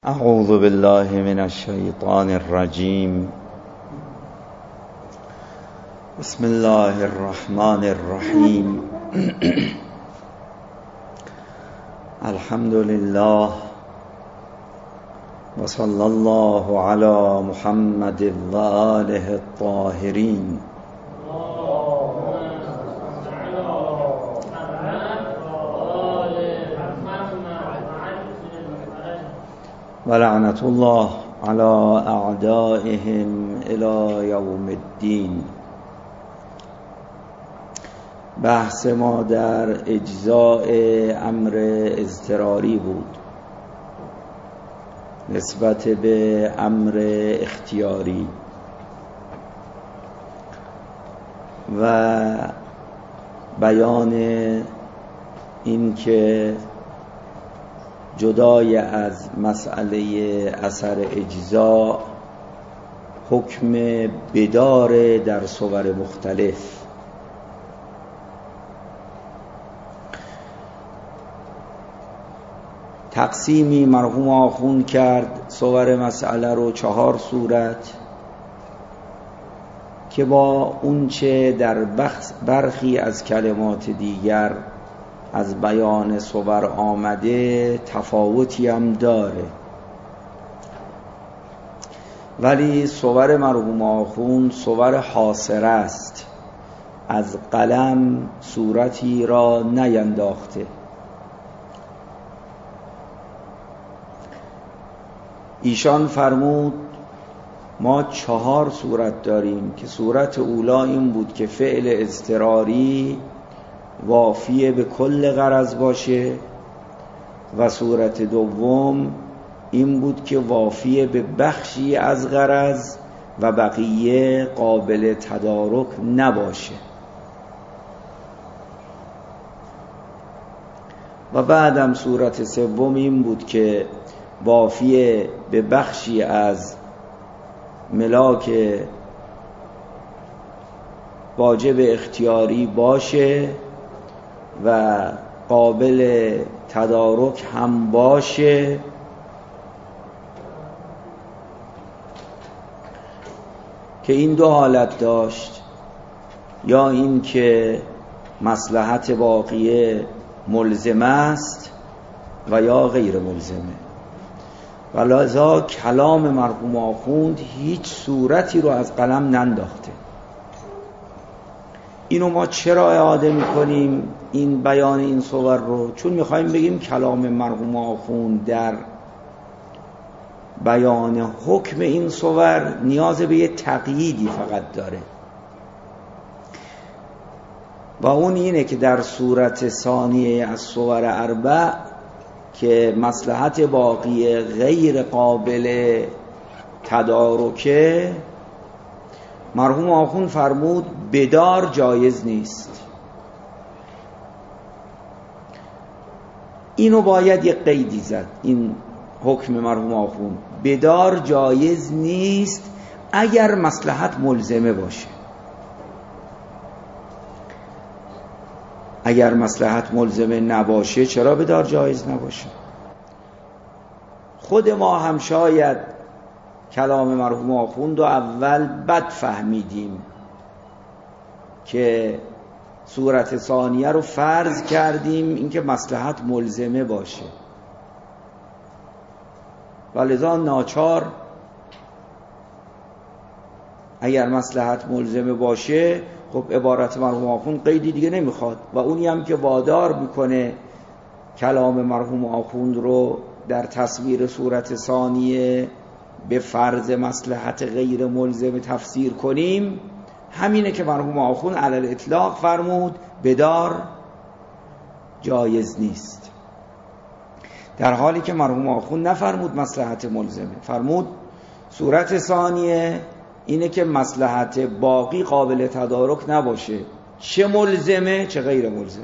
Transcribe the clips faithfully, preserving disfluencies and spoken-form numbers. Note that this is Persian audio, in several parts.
اعوذ بالله من الشیطان الرجیم. بسم الله الرحمن الرحیم. الحمد لله و صلی الله علی محمد و آله الطاهرین. و لعنت الله علی اعدائهم الی یوم الدین. بحث ما در اجزاء امر اضطراری بود نسبت به امر اختیاری و بیان این که جدای از مسئله اثر اجزا حکم بدار در صور مختلف. تقسیمی مرحوم آخوند کرد صور مسئله رو چهار صورت که با اونچه در برخی از کلمات دیگر از بیان صور آمده تفاوتی هم داره، ولی صور مرحوم آخوند صور حاصره است، از قلم صورتی را نینداخته. ایشان فرمود ما چهار صورت داریم که صورت اولا این بود که فعل اضطراری وافیه به کل غرض باشه و صورت دوم این بود که وافیه به بخشی از غرض و بقیه قابل تدارک نباشه. و بعدم صورت سوم این بود که وافیه به بخشی از ملاک واجب اختیاری باشه و قابل تدارک هم باشه که این دو حالت داشت، یا این که مصلحت باقیه ملزم است و یا غیر ملزمه. و لذا کلام مرحوم آخوند هیچ صورتی رو از قلم ننداخته. اینو ما چرا اعاده میکنیم این بیان این صور رو؟ چون میخوایم بگیم کلام مرحوم آخوند در بیان حکم این صور نیاز به یه تقییدی فقط داره، و اون اینه که در صورت ثانیه از صور اربع که مصلحت باقی غیر قابل تدارکه، مرحوم آخوند فرمود بدار جایز نیست. اینو باید یک قیدی زد، این حکم مرحوم آخوند بدار جایز نیست اگر مصلحت ملزمه باشه. اگر مصلحت ملزمه نباشه چرا بدار جایز نباشه؟ خود ما هم شاید کلام مرحوم آخوند رو اول بد فهمیدیم که صورت ثانیه رو فرض کردیم اینکه مصلحت ملزمه باشه، ولذا ناچار اگر مصلحت ملزمه باشه خب عبارت مرحوم آخوند قیدی دیگه نمیخواد، و اونی هم که وادار میکنه کلام مرحوم آخوند رو در تصویر صورت ثانیه به فرض مصلحت غیر ملزم تفسیر کنیم همینه که مرحوم آخوند علی الاطلاق فرمود بدار جایز نیست، در حالی که مرحوم آخوند نفرمود مصلحت ملزمه، فرمود صورت ثانیه اینه که مصلحت باقی قابل تدارک نباشه، چه ملزمه چه غیر ملزمه.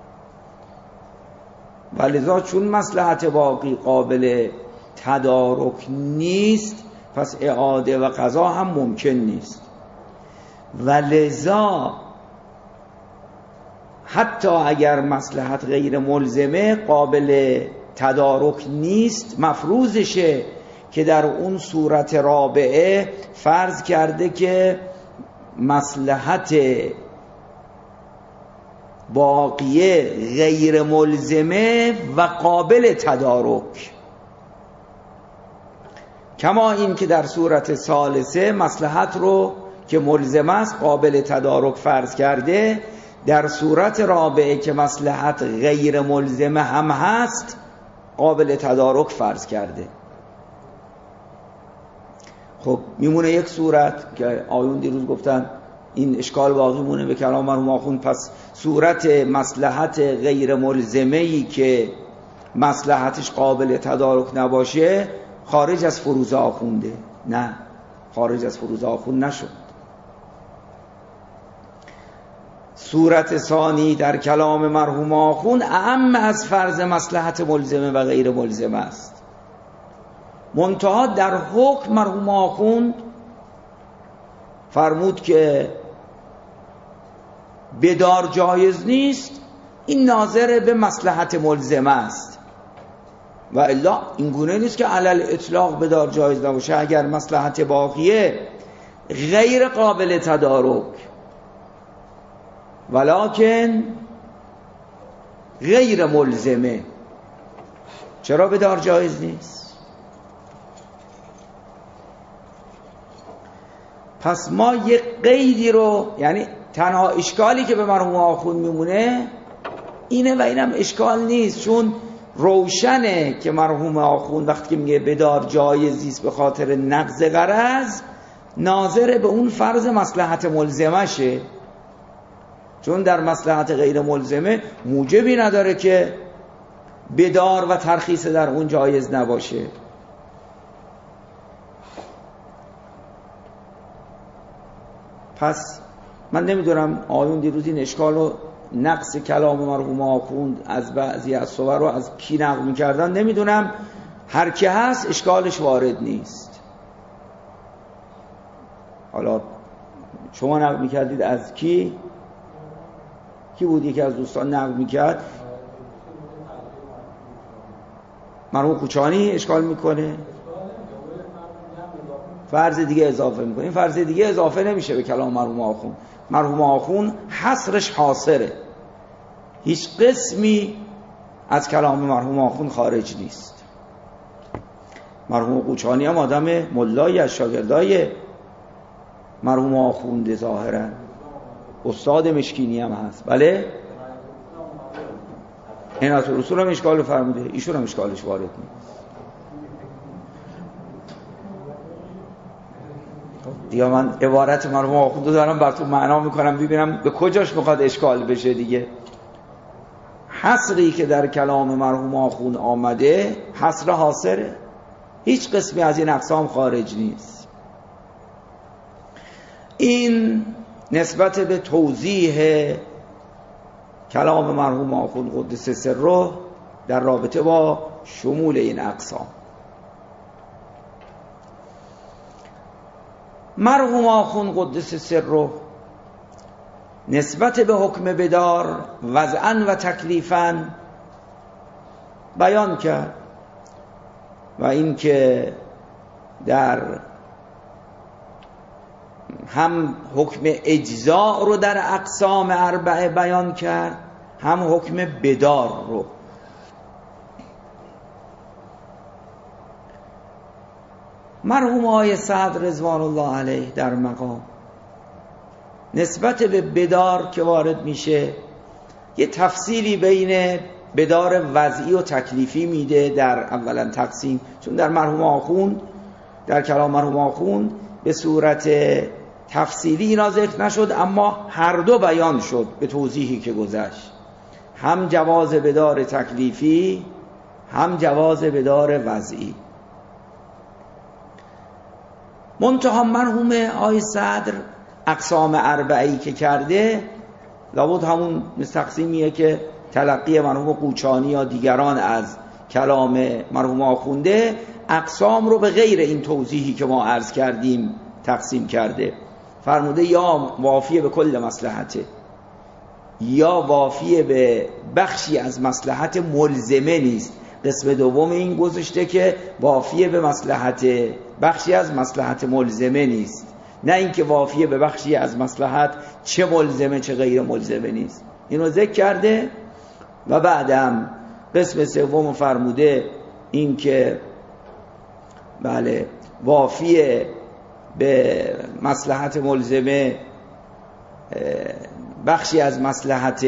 ولذا چون مصلحت باقی قابل تدارک نیست پس اعاده و قضا هم ممکن نیست، ولذا حتی اگر مصلحت غیر ملزمه قابل تدارک نیست مفروضشه که در اون صورت رابعه فرض کرده که مصلحت باقیه غیر ملزمه و قابل تدارک، کما این که در صورت ثالثه مصلحت رو که ملزم است قابل تدارک فرض کرده، در صورت رابعه که مصلحت غیر ملزمه هم هست قابل تدارک فرض کرده. خب میمونه یک صورت که آیون دیروز گفتن این اشکال باقی مونه به کلام مرحوم آخوند. پس صورت مصلحت غیر ملزمه‌ای که مصلحتش قابل تدارک نباشه خارج از فروض آخونده. نه، خارج از فروض آخوند نشد. صورت ثانی در کلام مرحوم آخوند اعم از فرض مصلحت ملزمه و غیر ملزمه است. منتها در حکم مرحوم آخوند فرمود که بدار جایز نیست، این ناظر به مصلحت ملزمه است، و الا این گونه نیست که علل اطلاق بدار جایز نباشه. اگر مصلحت باقیه غیر قابل تدارک ولکن غیر ملزمه، چرا بدار جایز نیست؟ پس ما یک قیدی رو، یعنی تنها اشکالی که به مرحوم آخوند میمونه اینه و اینم اشکال نیست، چون روشنه که مرحوم آخوند وقتی که میگه بدار جایزیست به خاطر نقض غرض ناظر به اون فرض مصلحت ملزمه شه، چون در مصلحت غیر ملزمه موجبی نداره که بدار و ترخیص در اون جایز نباشه. پس من نمیدونم آیون دیروز این اشکال رو نقص کلام مرحوم آخوند از بعضی از صور رو از کی نقل میکردن نمیدونم، هر کی هست اشکالش وارد نیست. حالا شما نقل میکردید از کی؟ کی بود یکی از دوستان نقل میکرد؟ مرحوم کوچانی اشکال میکنه، فرض دیگه اضافه میکنه. این فرض دیگه اضافه نمیشه به کلام مرحوم آخوند. مرحوم آخوند حصرش حاصره، هیچ قسمی از کلام مرحوم آخوند خارج نیست. مرحوم قوچانی هم آدم ملایی از شاگردای مرحوم آخوند ظاهرا، استاد مشکینی هم هست. بله عنایت الرسول هم اشکال فرموده، ایشون هم اشکالش وارد نیست. دیگه من عبارت مرحوم آخوند رو دارم براتون معنا میکنم ببینم به کجاش میخواد اشکال بشه دیگه. حصری که در کلام مرحوم آخوند آمده حصر حاصره، هیچ قسمی از این اقسام خارج نیست. این نسبت به توضیح کلام مرحوم آخوند قدس سره در رابطه با شمول این اقسام. مرحوم آخوند قدس سره نسبت به حکم بدار وضعاً و تکلیفاً بیان کرد و این که در هم حکم اجزاء رو در اقسام اربعه بیان کرد، هم حکم بدار رو. مرحوم آقای سعد رضوان الله علیه در مقام نسبت به بدار که وارد میشه یه تفصیلی بین بدار وضعی و تکلیفی میده در اولا تقسیم، چون در مرحوم آخوند در کلام مرحوم آخوند به صورت تفصیلی اینا ذکر نشد، اما هر دو بیان شد به توضیحی که گذشت، هم جواز بدار تکلیفی هم جواز بدار وضعی. منتها مرحوم آقای صدر اقسام اربعی که کرده لابد همون تقسیمیه که تلقی مرحوم قوچانی یا دیگران از کلام مرحوم آخونده، اقسام رو به غیر این توضیحی که ما عرض کردیم تقسیم کرده. فرموده یا وافیه به کل مصلحته یا وافیه به بخشی از مصلحت ملزمه نیست، قسم دوم این گذاشته که وافیه به مصلحت بخشی از مصلحت ملزمه نیست، نه اینکه وافیه به بخشی از مصلحت چه ملزمه چه غیر ملزمه نیست. اینو ذکر کرده و بعدم قسم سوم فرموده این که بله وافیه به مصلحت ملزمه بخشی از مصلحت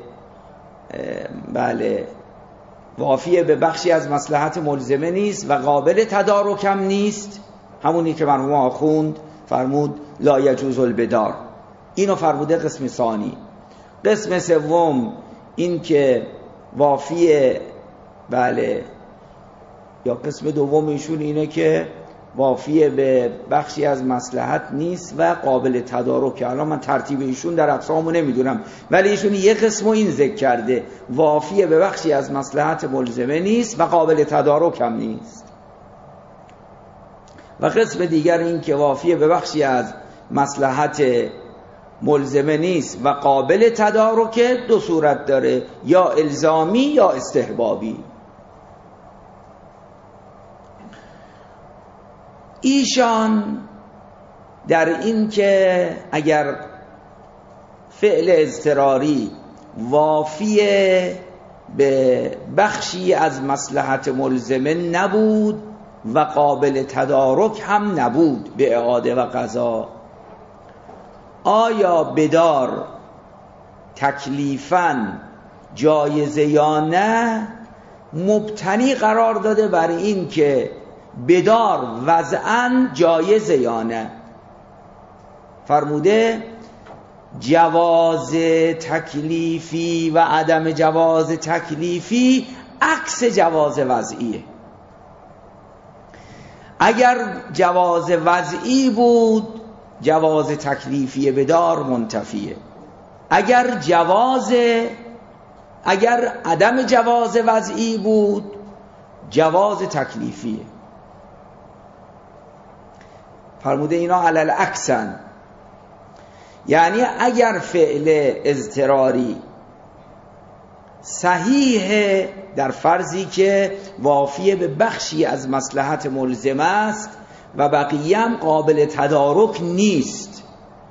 بله وافیه به بخشی از مصلحت ملزمه نیست و قابل تدارک هم نیست، همونی که مرحوم آخوند فرمود لا یجوز البدار. اینو فرموده قسم ثانی. قسم سوم این که وافیه بله یا قسم دوم ایشون اینه که وافیه به بخشی از مصلحت نیست و قابل تدارک. الان من ترتیب ایشون در اقسامو نمیدونم، ولی ایشون یه قسمو این ذکر کرده وافیه به بخشی از مصلحت ملزمه نیست و قابل تدارک هم نیست، و قسم دیگر این که وافیه به بخشی از مصلحت ملزمه نیست و قابل تدارک. دو صورت داره، یا الزامی یا استحبابی. ایشان در این که اگر فعل اضطراری وافیه به بخشی از مصلحت ملزمه نبود و قابل تدارک هم نبود به اعاده و قضا، آیا بدار تکلیفاً جایزه یا نه؟ مبتنی قرار داده بر این که بدار وضعاً جایزه یا نه. فرموده جواز تکلیفی و عدم جواز تکلیفی عکس جواز وضعیه. اگر جواز وضعی بود جواز تکلیفی بدار منتفیه، اگر جواز اگر عدم جواز وضعی بود جواز تکلیفیه. فرموده اینا علل عکسن، یعنی اگر فعل اضطراری صحیح در فرضی که وافیه به بخشی از مصلحت ملزم است و بقیه هم قابل تدارک نیست،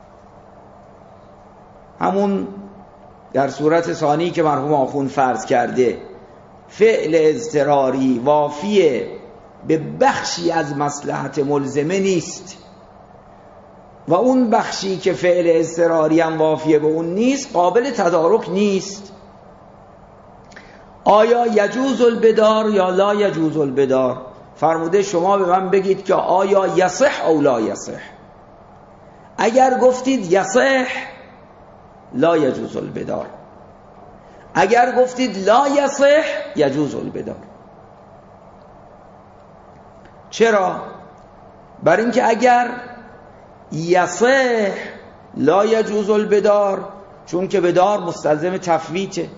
همون در صورت ثانی که مرحوم آخوند فرض کرده فعل اضطراری وافیه به بخشی از مصلحت ملزمه نیست و اون بخشی که فعل اضطراری هم وافیه به اون نیست قابل تدارک نیست، آیا یجوز البدار یا لا یجوز البدار؟ فرموده شما به من بگید که آیا یصح او لا یصح. اگر گفتید یصح لا یجوز البدار، اگر گفتید لا یصح یجوز البدار. چرا؟ بر اینکه اگر یصح لا یجوز البدار، چون که بدار مستلزم تفویته.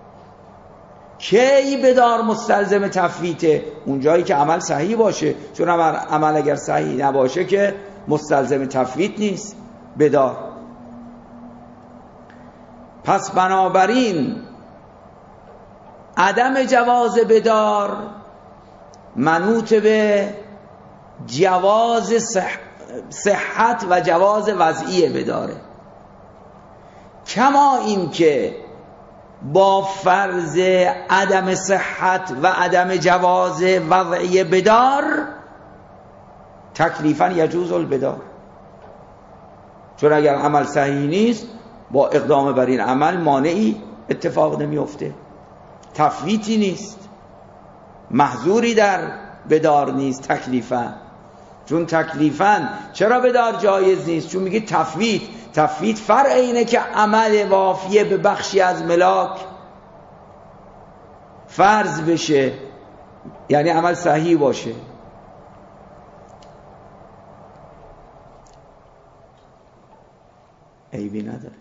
کی بدار مستلزم تفویته؟ اون جایی که عمل صحیح باشه، چون عمل اگر صحیح نباشه که مستلزم تفویت نیست بدار. پس بنابراین عدم جواز بدار منوط به جواز صح... صحت و جواز وضعی بداره، کما این که با فرض عدم صحت و عدم جواز وضعی بدار تکلیفاً یجوز البدار، چون اگر عمل صحیح نیست با اقدام بر این عمل مانعی اتفاق نمیفته، تفویتی نیست، محظوری در بدار نیست تکلیفاً. چون تکلیفاً چرا بدار جایز نیست؟ چون میگه تفویت. تفویت فرع اینه که عمل وافیه به بخشی از ملاک فرض بشه، یعنی عمل صحیح باشه. عیبی نداره.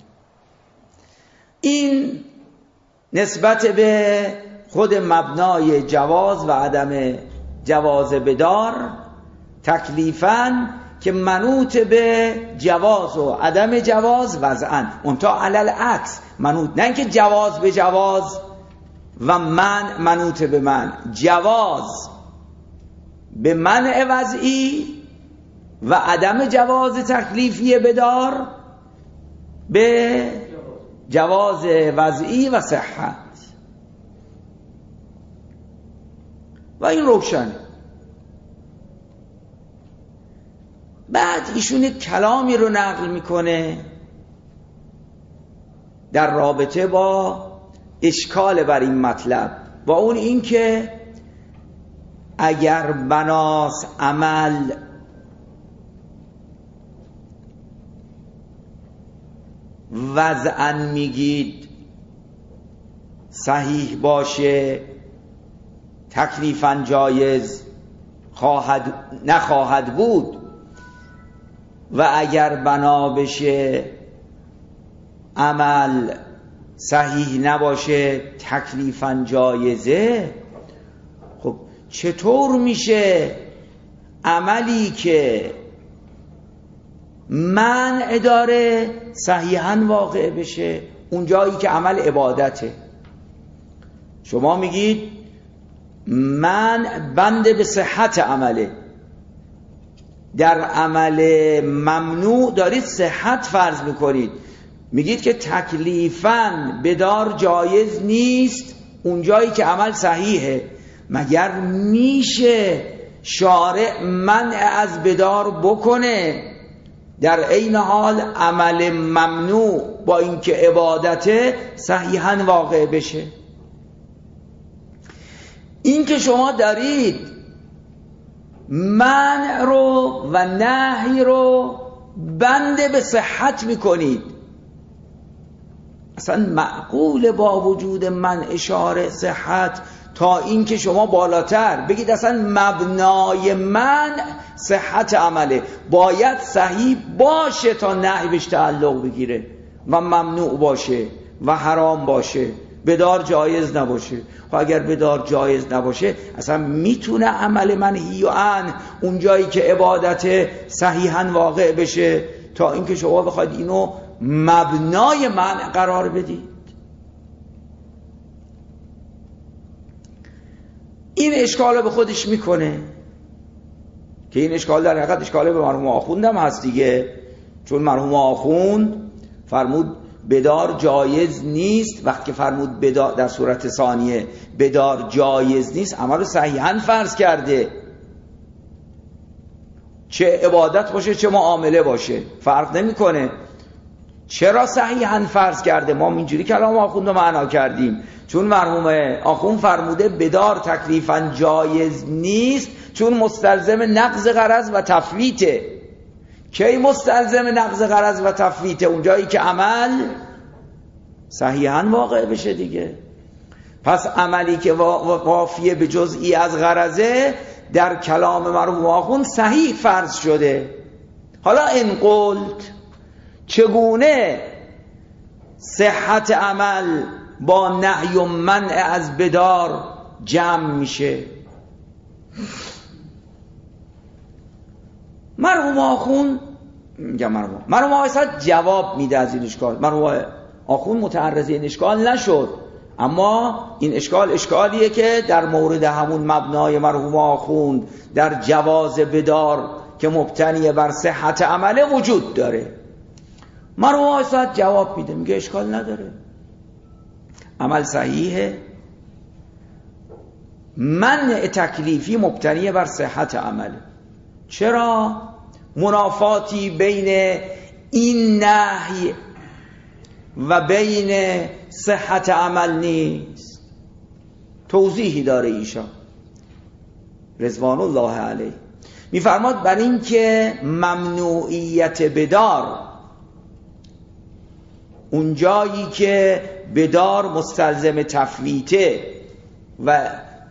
این نسبت به خود مبنای جواز و عدم جواز بدار تکلیفاً که منوط به جواز و عدم جواز وضعاً، اونتا علل عکس منوط، نه اینکه جواز به جواز و من منوط به من، جواز به منع وضعی و عدم جواز تکلیفی بدار به جواز وضعی و صحت. و این روشن. بعد ایشون کلامی رو نقل میکنه در رابطه با اشکال بر این مطلب، و اون این که اگر بناس عمل وضعاً میگید صحیح باشه، تکلیفاً جایز خواهد نخواهد بود، و اگر بنا بشه عمل صحیح نباشه تکلیفاً جایزه، خب چطور میشه عملی که منع داره صحیحاً واقع بشه اون جایی که عمل عبادته؟ شما میگید منع بنده به صحت عمله، در عمل ممنوع دارید صحت فرض میکنید، میگید که تکلیفاً بدار جایز نیست اون جایی که عمل صحیحه. مگر میشه شارع منع از بدار بکنه در عین حال عمل ممنوع با اینکه عبادته صحیحاً واقع بشه؟ این که شما دارید منع رو و نهی رو بنده به صحت میکنید، اصلا معقول با وجود منع شارع صحت تا این که شما بالاتر بگید اصلا مبنای منع صحت عمله، باید صحیح باشه تا نهی بهش تعلق بگیره و ممنوع باشه و حرام باشه، بدار جایز نباشه. خب اگر بدار جایز نباشه اصلا میتونه عمل منهی و عن اون جایی که عبادت صحیحاً واقع بشه تا اینکه شما بخواید اینو مبنای منع قرار بدید؟ این اشکال به خودش میکنه که این اشکال در حقیقت اشکال به مرحوم آخوند هم هست دیگه، چون مرحوم آخوند فرمود بدار جایز نیست، وقتی که فرمود بدار در صورت ثانیه بدار جایز نیست عمل رو صحیحاً فرض کرده، چه عبادت باشه چه معامله باشه فرق نمیکنه. چرا صحیحاً فرض کرده؟ ما اینجوری کلام آخوند رو معنا کردیم چون مرحوم آخوند فرموده بدار تکلیفاً جایز نیست چون مستلزم نقض غرض و تفویته. کی مستلزم نقض غرض و تفویته؟ اونجایی که عمل صحیحاً واقع بشه دیگه. پس عملی که وافیه به جزئی از غرضه در کلام مرحوم آخوند صحیح فرض شده. حالا این قلت چگونه صحت عمل با نهی و منع از بدار جمع میشه؟ مرحوم آخوند میگم مرحوم مرحوم آخوند جواب میده از این اشکال. مرحوم آخوند متعرض این اشکال نشد، اما این اشکال اشکالیه که در مورد همون مبنای مرحوم آخوند در جواز بدار که مبتنی بر صحت عمله وجود داره. مرحوم آخوند جواب میده، میگه اشکال نداره، عمل صحیحه، منع تکلیفی مبتنی بر صحت عمله. چرا منافاتی بین این نهی و بین صحت عمل نیست؟ توضیحی داره ایشان رضوان الله علیه. میفرماد بر این که ممنوعیت بدار اون جایی که بدار مستلزم تفویته و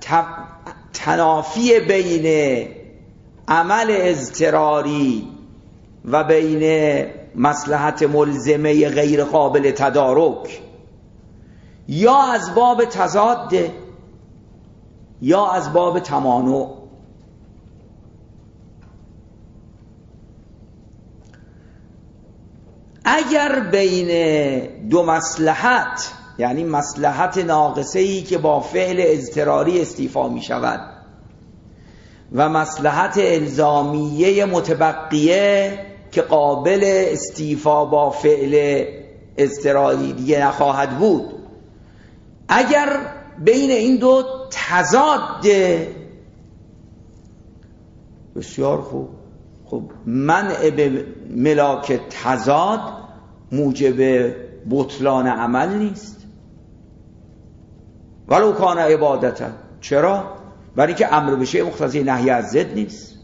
تنافی بین عمل اضطراری و بین مصلحت ملزمه غیر قابل تدارک یا از باب تضاد یا از باب تمانع. اگر بین دو مصلحت یعنی مصلحت ناقصه‌ای که با فعل اضطراری استیفا می شود و مصلحت الزامیه متبقیه که قابل استیفا با فعل اضطراری دیگه نخواهد بود. اگر بین این دو تضاد، بسیار خوب. خب منع به ملاک تضاد موجب بطلان عمل نیست ولو کان عبادتا. چرا؟ برای که امر به شیء مقتضی نهی از ضد نیست.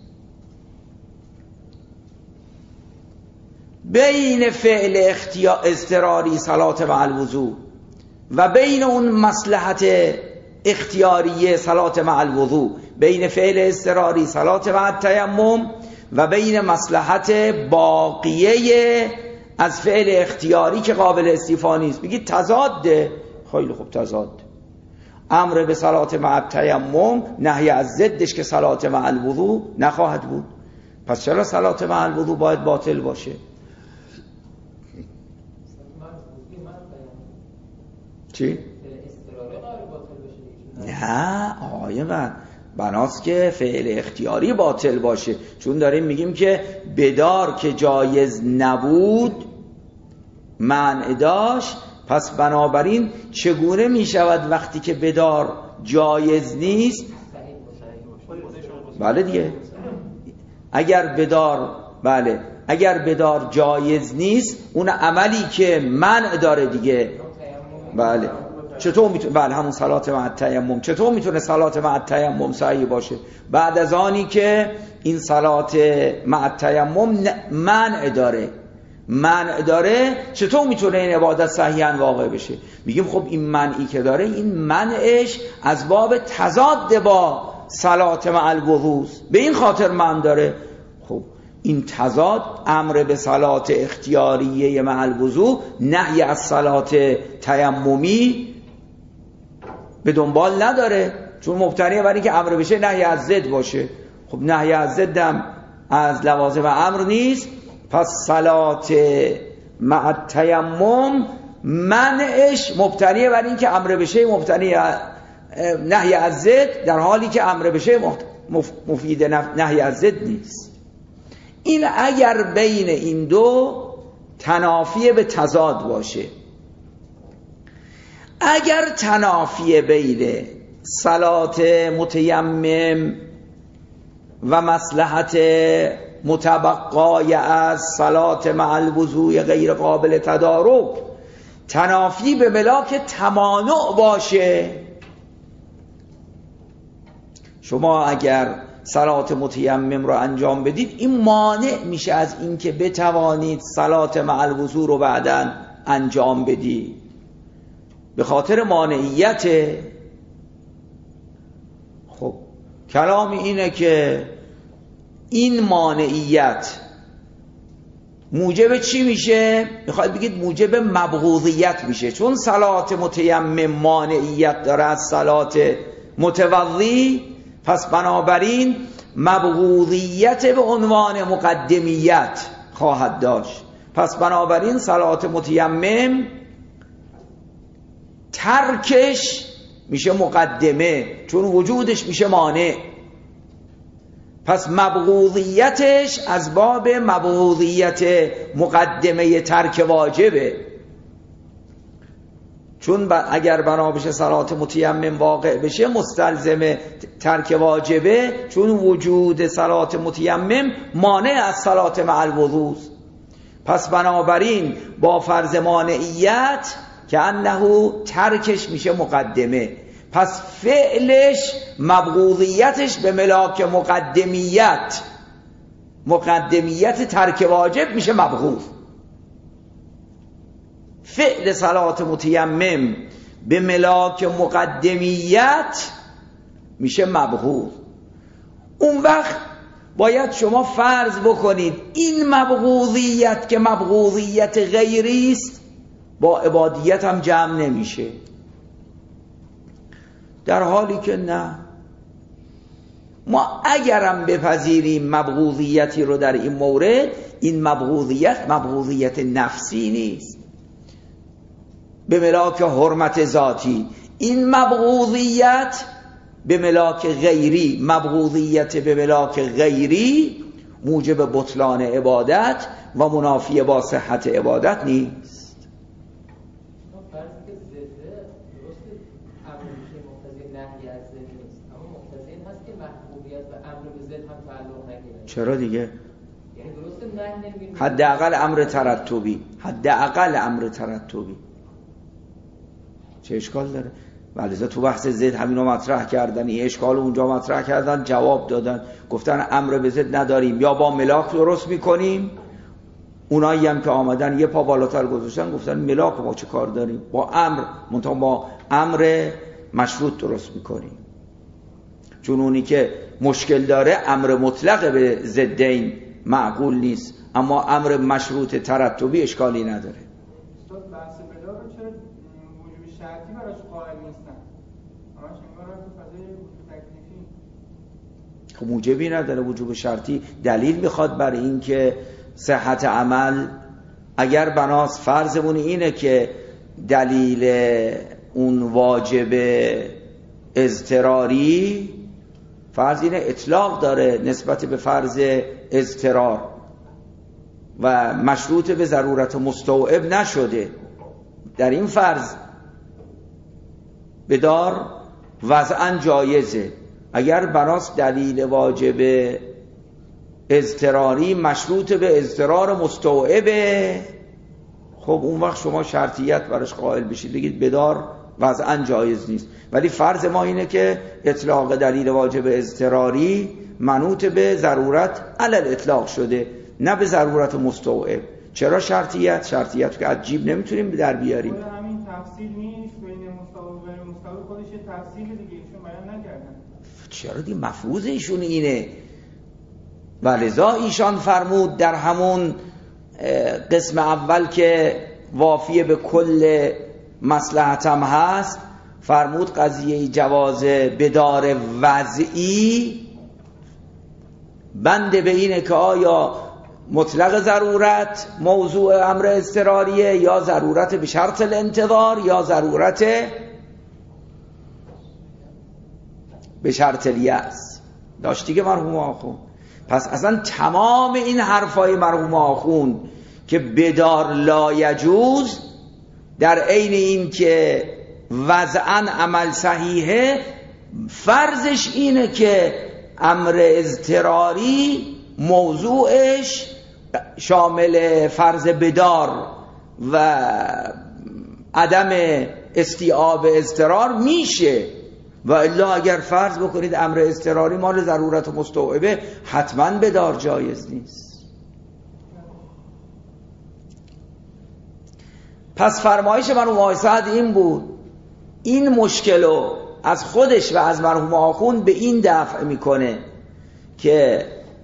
بین فعل اضطراری صلات مع الوضوء و بین اون مصلحت اختیاریه صلات مع الوضوء، بین فعل اضطراری صلات مع التیمم و بین مصلحت باقیه از فعل اختیاری که قابل استیفا نیست، بگید تضاده. خیلی خوب، تضاد. امر به صلات مع التیمم نهی از ضدش که صلات مع الوضوء نخواهد بود. پس چرا صلات مع الوضوء باید باطل باشه؟ چی؟ نه آقای من، بناست که فعل اختیاری باطل باشه، چون داریم میگیم که بدار که جایز نبود منع داشت، پس بنابراین چگونه میشود وقتی که بدار جایز نیست؟ بله دیگه، اگر بدار بله اگر بدار جایز نیست، اون عملی که منع داره دیگه، بله چطور میتونه، بله همون صلات مع التیمم، چطور میتونه صلات مع التیمم صحیح باشه بعد از آنی که این صلات مع التیمم منع داره منع داره چطور میتونه این عبادت صحیحاً واقع بشه؟ میگیم خب این منعی که داره، این منعش از باب تضاد با صلات مع الوضوء، به این خاطر منع داره. خب این تضاد امر به صلات اختیاریه مع الوضوء، نهی از صلات تیممی به دنبال نداره، چون مبتنیه بر اینکه امر بشه نهی از ضد باشه. خب نهی از ضد هم از لوازم امر نیست، پس صلات مع التیمم منعش مبتنیه بر اینکه امر بشه مبتنی نهی از ضد، در حالی که امر بشه مفید نهی از ضد نیست. این اگر بین این دو تنافی به تضاد باشه. اگر تنافی بین صلات متیمم و مصلحت متبقای از صلات مع الوضوء غیر قابل تدارک تنافی به ملاک تمانع باشه، شما اگر صلات متیمم رو انجام بدید، این مانع میشه از اینکه بتوانید صلات مع الوضوء رو بعداً انجام بدید، به خاطر مانعیت. خب کلام اینه که این مانعیت موجب چی میشه؟ میخواید بگید موجب مبغوضیت میشه، چون صلات متیمم مانعیت داره از صلات متوضی، پس بنابراین مبغوضیت به عنوان مقدمیت خواهد داشت. پس بنابراین صلات متیمم ترکش میشه مقدمه، چون وجودش میشه مانع. پس مبغوضیتش از باب مبغوضیت مقدمه ترک واجبه، چون اگر بنا بشه صلات متیمم واقع بشه مستلزم ترک واجبه، چون وجود صلات متیمم مانع از صلات مع الوضوء. پس بنابراین با فرض مانعیت که انه ترکش میشه مقدمه، پس فعلش مبغوضیتش به ملاک مقدمیت مقدمیت ترک واجب میشه مبغوض. فعل صلات متیمم به ملاک مقدمیت میشه مبغوض. اون وقت باید شما فرض بکنید این مبغوضیت که مبغوضیت غیری است با عبادیت هم جمع نمیشه، در حالی که نه، ما اگرم بپذیریم مبغوضیتی رو در این مورد، این مبغوضیت مبغوضیت نفسی نیست، به ملاک حرمت ذاتی، این مبغوضیت به ملاک غیری، مبغوضیت به ملاک غیری موجب بطلان عبادت و منافی با صحت عبادت نیست. چرا دیگه؟ حداقل امر ترتبی، حداقل امر ترتبی چه اشکال داره؟ ولذا تو بحث ضد همینو مطرح کردن، این اشکال اونجا مطرح کردن، جواب دادن، گفتن امر به ضد نداریم، یا با ملاک درست میکنیم. اونایی هم که آمدن یه پا بالاتر گذاشتن گفتن ملاک ما چه کار داریم، با امر منتها با امر مشروط درست میکنیم. چون اونی که مشکل داره امر مطلق به ضدین معقول نیست، اما امر مشروط ترتبی اشکالی نداره. استاد بحث بدار رو چرا وجوب شرطی براش قائل نیستن؟ همش انگار تو فضای وجوب تکلیفی. خب موجبی نداره وجوب شرطی. دلیل میخواد برای این که صحت عمل اگر بناس فرضمون اینه که دلیل اون واجب اضطراری فرض اینه اطلاق داره نسبت به فرض اضطرار و مشروط به ضرورت مستوعب نشده، در این فرض بدار وضعاً جایزه. اگر بناس دلیل واجب اضطراری مشروط به اضطرار مستوعبه، خب اون وقت شما شرطیت براش قائل بشید، بگید بدار وضعاً جایز نیست. ولی فرض ما اینه که اطلاق دلیل واجب اضطراری منوط به ضرورت علل اطلاق شده، نه به ضرورت مستوعب. چرا شرطیت؟ شرطیت که از جیب نمیتونیم در بیاریم. همین تفصیل نیست بین مستوعب و غیر مستوعب، خودش تفصیل دیگه ایشون بیان نکردن. چرا دی مفروض ایشون اینه. ولذا ایشان فرمود در همون قسم اول که وافی به کل مصلحتم هست، فرمود قضیه جواز بدار وضعی بنده به اینه که آیا مطلق ضرورت موضوع امر اضطراریه یا ضرورت به شرط الانتظار یا ضرورت به شرط الیأس. داشتی که مرحوم آخون؟ پس اصلا تمام این حرفای مرحوم آخون که بدار لا یجوز در عین این که وضعاً عمل صحیحه، فرضش اینه که امر اضطراری موضوعش شامل فرض بدار و عدم استیعاب اضطرار میشه. و الا اگر فرض بکنید امر اضطراری مال ضرورت مستوعبه، حتما بدار جایز نیست. پس فرمایش مرحوم آقای سعد این بود، این مشکلو از خودش و از مرحوم آخوند به این دفع میکنه که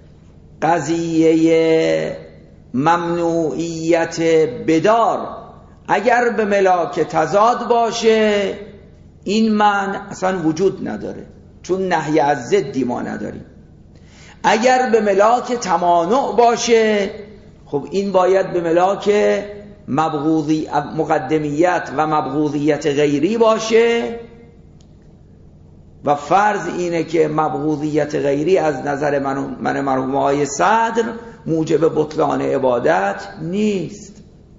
قضیه ممنوعیت بدار اگر به ملاک تضاد باشه این معنی اصلا وجود نداره، چون نهی از ضدی ما نداریم. اگر به ملاک تمانع باشه، خب این باید به ملاک مبغوضی مقدمیت و مبغوضیت غیری باشه و فرض اینه که مبغوضیت غیری از نظر من, من مرحوم آقای صدر موجب بطلان عبادت نیست،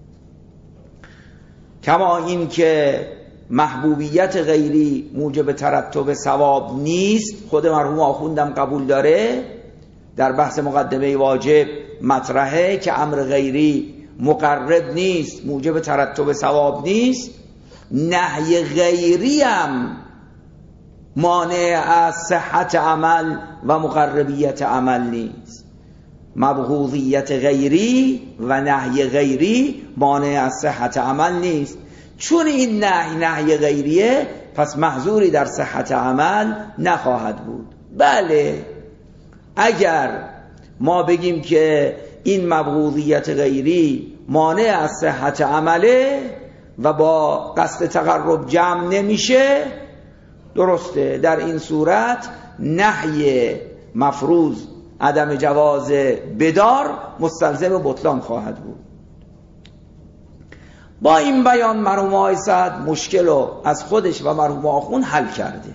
کما این که محبوبیت غیری موجب ترتب ثواب نیست. خود مرحوم آخوندم قبول داره، در بحث مقدمه واجب مطرحه که امر غیری مقرب نیست، موجب ترتب ثواب نیست. نهی غیری هم مانع از صحت عمل و مقربیت عمل نیست. مبغوضیت غیری و نهی غیری مانع از صحت عمل نیست. چون این نهی نهی غیریه، پس محظوری در صحت عمل نخواهد بود. بله اگر ما بگیم که این مبغوضیت غیری مانع از صحت عمله و با قصد تقرب جمع نمیشه، درسته، در این صورت نهی مفروض عدم جواز بدار مستلزم بطلان خواهد بود. با این بیان مرحوم آقای سعد مشکل رو از خودش و مرحوم آخوند حل کرده.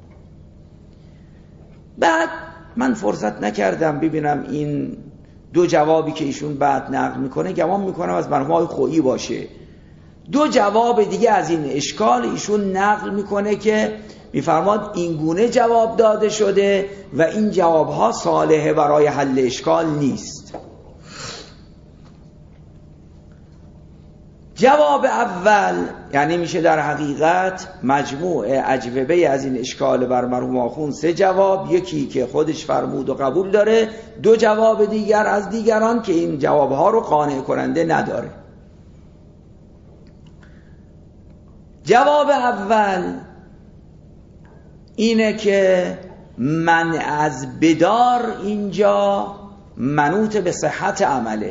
بعد من فرصت نکردم ببینم این دو جوابی که ایشون بعد نقل میکنه، گمان میکنم از مرحوم آقای خویی باشه. دو جواب دیگه از این اشکال ایشون نقل میکنه که میفرماد این گونه جواب داده شده و این جوابها صالحه برای حل اشکال نیست. جواب اول یعنی میشه در حقیقت مجموع اجوبه از این اشکال بر مرحوم آخوند سه جواب، یکی که خودش فرمود و قبول داره، دو جواب دیگر از دیگران که این جوابها رو قانع کننده نداره. جواب اول اینه که من از بدار اینجا منوط به صحت عمله.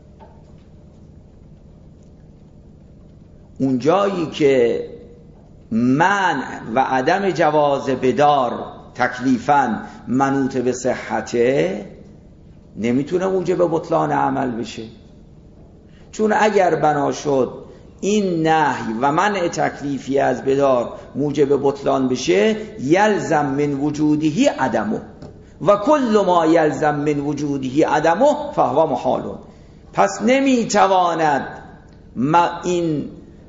اون جایی که من و عدم جواز بدار تکلیفاً منوط به صحته، نمیتونه موجب بطلان عمل بشه. چون اگر بنا شد این نهی و منع تکلیفی از بدار موجب بطلان بشه، یلزم من وجودهی عدمه و کل ما یلزم من وجودهی عدمه فهو محالون. پس نمیتواند این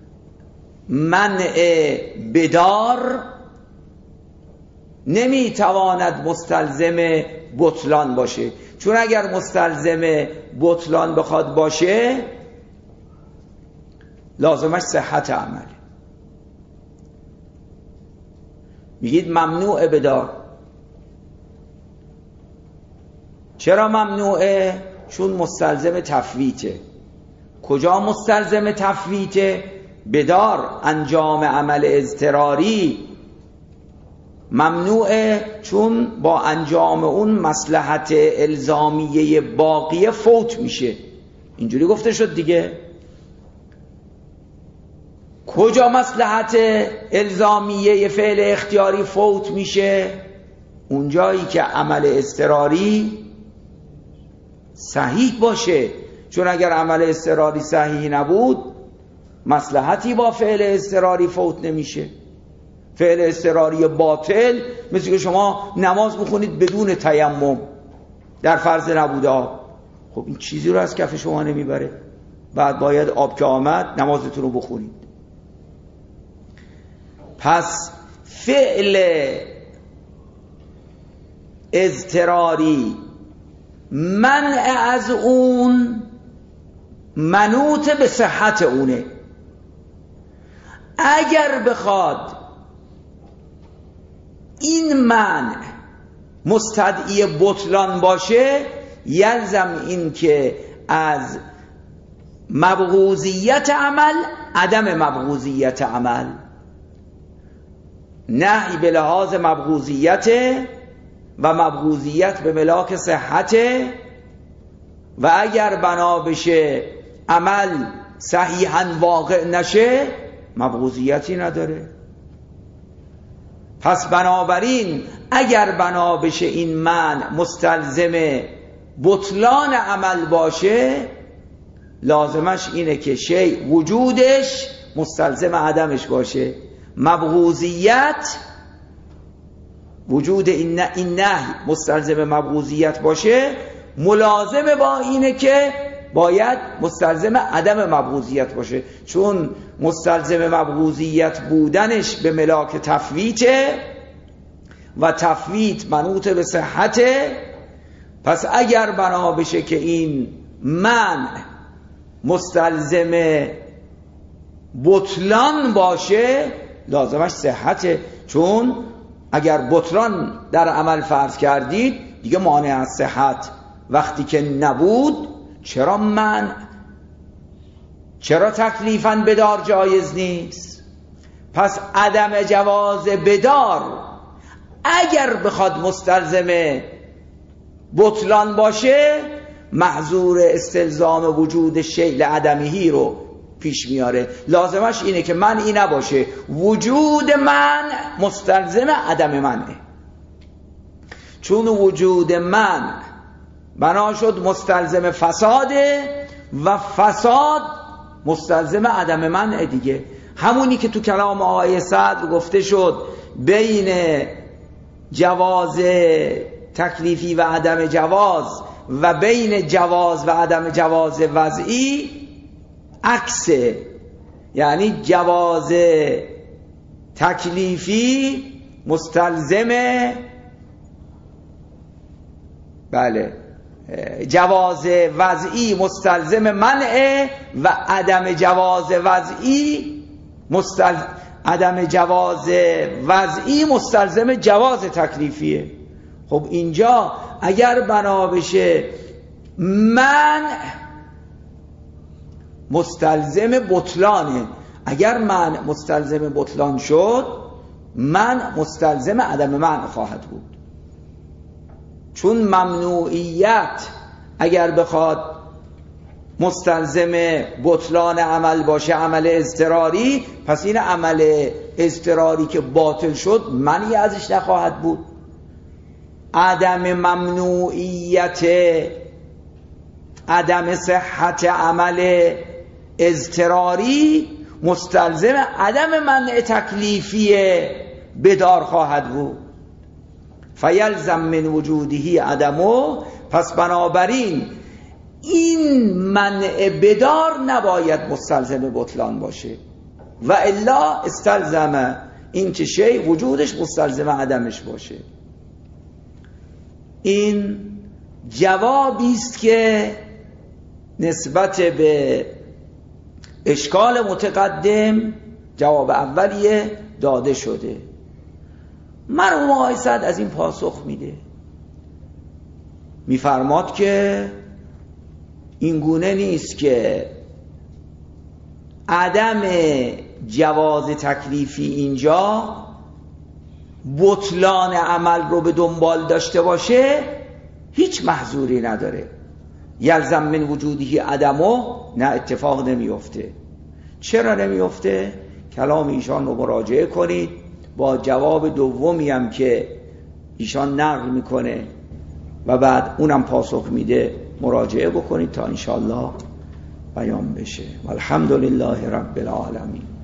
منع بدار نمیتواند مستلزم بطلان باشه، چون اگر مستلزم بطلان بخواد باشه لازمش صحت عمل. میگید ممنوع بدار. چرا ممنوعه؟ چون مستلزم تفویته. کجا مستلزم تفویته؟ بدار انجام عمل اضطراری ممنوعه، چون با انجام اون مصلحت الزامیه باقیه فوت میشه. اینجوری گفته شد دیگه. کجا مصلحت الزامیه فعل اختیاری فوت میشه؟ اونجایی که عمل اضطراری صحیح باشه، چون اگر عمل اضطراری صحیح نبود مصلحتی با فعل اضطراری فوت نمیشه. فعل اضطراری باطل مثل که شما نماز بخونید بدون تیمم در فرض نبوده آب، خب این چیزی رو از کف شما نمیبره، بعد باید آب که آمد نمازتون رو بخونید. پس فعل اضطراری منع از اون منوط به صحت اونه. اگر بخواد این منع مستدعی بطلان باشه، یلزم این که از مبغوضیت عمل عدم مبغوضیت عمل. نهی به لحاظ مبغوضیت و مبغوضیت به ملاک صحت، و اگر بنا بشه عمل صحیحاً واقع نشه مبغوضیتی نداره. پس بنابراین اگر بنا بشه این منع مستلزم بطلان عمل باشه، لازمش اینه که شیء وجودش مستلزم عدمش باشه. مبغوضیت وجود این نهی مستلزم مبغوضیت باشه، ملازم با اینه که باید مستلزم عدم مبغوضیت باشه، چون مستلزم مبغوضیت بودنش به ملاک تفویته و تفویت منوط به صحته. پس اگر بنا بشه که این منع مستلزم بطلان باشه، لازمش صحته، چون اگر بطلان در عمل فرض کردید دیگه مانع از صحت وقتی که نبود، چرا منع؟ چرا تکلیفاً بدار جایز نیست؟ پس عدم جواز بدار اگر بخواد مستلزم بطلان باشه، محظور استلزام وجود شیء لعدمهی رو پیش میاره. لازمش اینه که منعی نباشه، وجود منع مستلزم عدم منعه. چون وجود منع بنا شد مستلزم فساده و فساد مستلزم عدم منع دیگه. همونی که تو کلام آقای صدر گفته شد بین جواز تکلیفی و عدم جواز و بین جواز و عدم جواز وضعی عکسه، یعنی جواز تکلیفی مستلزم بله جواز وضعی مستلزم منع و عدم جواز وضعی مستل... عدم جواز وضعی مستلزم جواز تکلیفیه. خب اینجا اگر بنا بشه منع مستلزم بطلانه، اگر منع مستلزم بطلان شد منع مستلزم عدم منع خواهد بود، چون ممنوعیت اگر بخواد مستلزم بطلان عمل باشه، عمل اضطراری، پس این عمل اضطراری که باطل شد منعی ازش نخواهد بود. عدم ممنوعیت عدم صحت عمل اضطراری مستلزم عدم منع تکلیفی بدار خواهد بود. فیلزم من وجوده عدمو، پس بنابراین این منع بدار نباید مستلزم بطلان باشه و الا استلزم این که شیء وجودش مستلزم عدمش باشه. این جوابی است که نسبت به اشکال متقدم جواب اولیه داده شده. مرحوم آقای صدر از این پاسخ میده، میفرماد که این گونه نیست که عدم جواز تکلیفی اینجا بطلان عمل رو به دنبال داشته باشه، هیچ محظوری نداره. یلزم من وجودی عدمو، نه اتفاق نمیفته. چرا نمیفته؟ کلام ایشان رو مراجعه کنید، با جواب دومی هم که ایشان نقل میکنه و بعد اونم پاسخ میده مراجعه بکنید تا انشاءالله بیان بشه. والحمدلله رب العالمین.